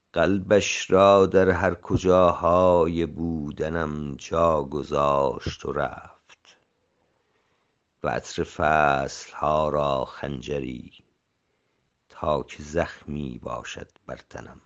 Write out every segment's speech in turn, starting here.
قلبش را در هر کجاهای بودنم جا گذاشت و رفت، و عطر فصلها را خنجری تا که زخمی باشد بر تنم.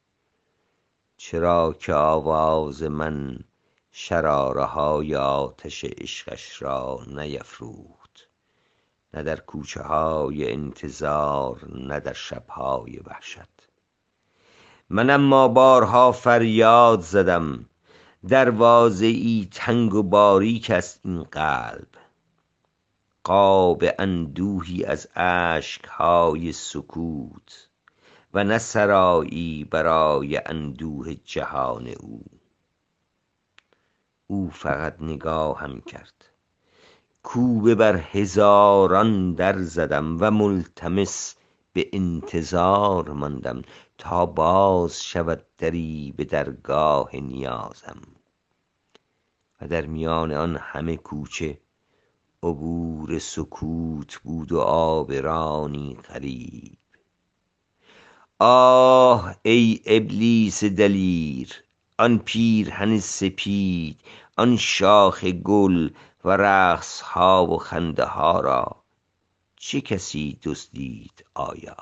چرا که آواز من شراره های آتش عشقش را نیفروخت، نه در کوچه های انتظار نه در شبهای وحشت. من اما بارها فریاد زدم، دروازه ای تنگ و باریک است این قلب، قاب اندوهی از اشکهای سکوت، و نه سرایی برای اندوه جهان او فقط نگاهم کرد. کوبه بر هزاران در زدم و ملتمس به انتظار ماندم تا باز شود دری به درگاه نیازم. و در میان آن همه کوچه عبور سکوت بود و آبرانی غریب. آه ای ابلیس دلیر، آن پیرهن سپید، آن شاخ گل و رقص ها و خنده ها را چه کسی دزدید آیا؟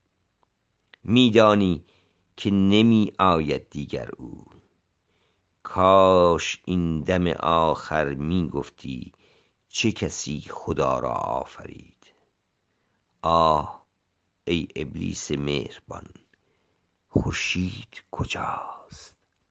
میدانی که نمی آید دیگر او. کاش این دم آخر می گفتی چه کسی خدا را آفرید. آه ای ابلیس مهربان، خورشید کجاست؟